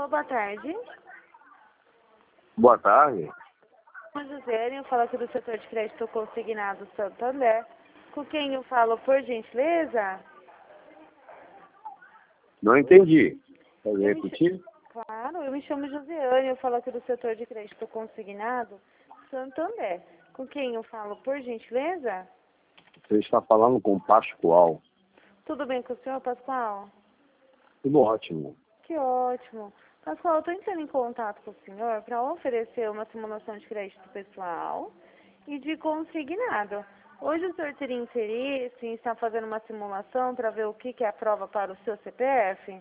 Alô, boa tarde. Boa tarde. José, eu falo aqui do setor de crédito consignado Santander. Com quem eu falo, por gentileza? Não entendi. Pode repetir? Claro, eu me chamo Josiane, eu falo aqui do setor de crédito consignado Santander. Com quem eu falo, por gentileza? Você está falando com o Pascoal. Tudo bem com o senhor, Pascoal? Tudo ótimo. Que ótimo. Pascoal, eu estou entrando em contato com o senhor para oferecer uma simulação de crédito pessoal e de consignado. Hoje o senhor teria interesse em estar fazendo uma simulação para ver o que é a prova para o seu CPF?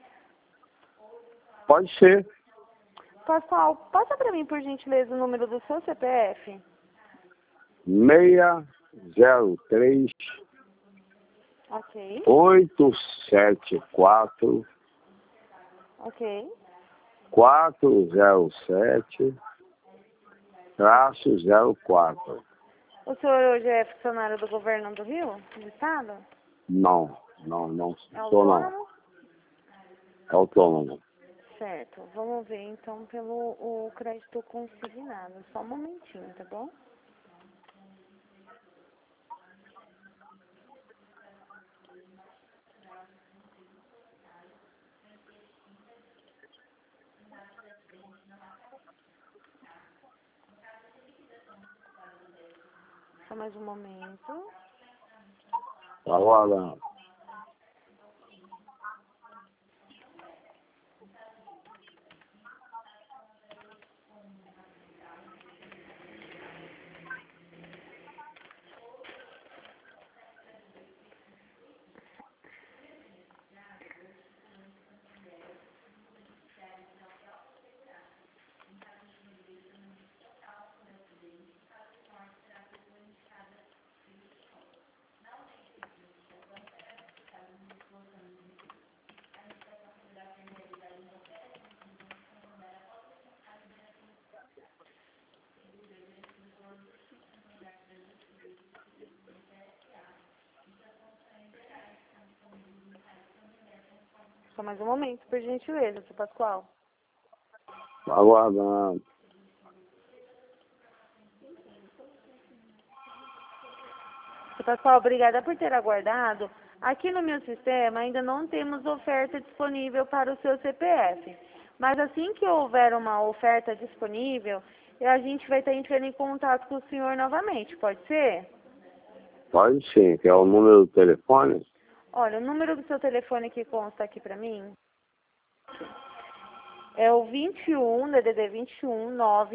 Pode ser. Pascoal, passa para mim, por gentileza, o número do seu CPF. 603 Ok, 874 ok. 407 -04. O senhor hoje é funcionário do governo do Rio, do estado? Não É sou não. autônomo? Autônomo. Certo, vamos ver então pelo o crédito consignado. Só um momentinho, tá bom? Só mais um momento. Agora, Só mais um momento, por gentileza, seu Pascoal. aguardando. Seu Pascoal, obrigada por ter aguardado. Aqui no meu sistema ainda não temos oferta disponível para o seu CPF. Mas assim que houver uma oferta disponível, a gente vai estar entrando em contato com o senhor novamente, pode ser? Pode sim, que é o número do telefone. Olha, o número do seu telefone que consta aqui para mim é o 21, DDD 21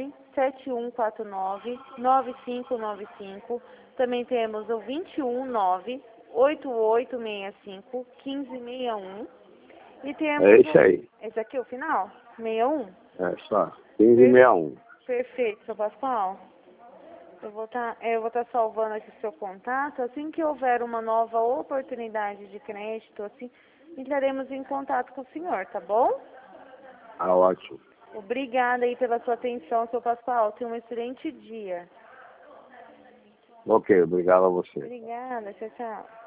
97149 9595. Também temos o 21 98865 1561. E temos É isso aí. esse aqui, o final? 61? É só. 1561. Perfeito, seu Pascoal. Eu vou estar salvando aqui o seu contato. Assim que houver uma nova oportunidade de crédito, assim, entraremos em contato com o senhor, tá bom? Ah, ótimo. Obrigada aí pela sua atenção, seu Pascoal. Tenha um excelente dia. Ok, obrigado a você. Obrigada, tchau, tchau.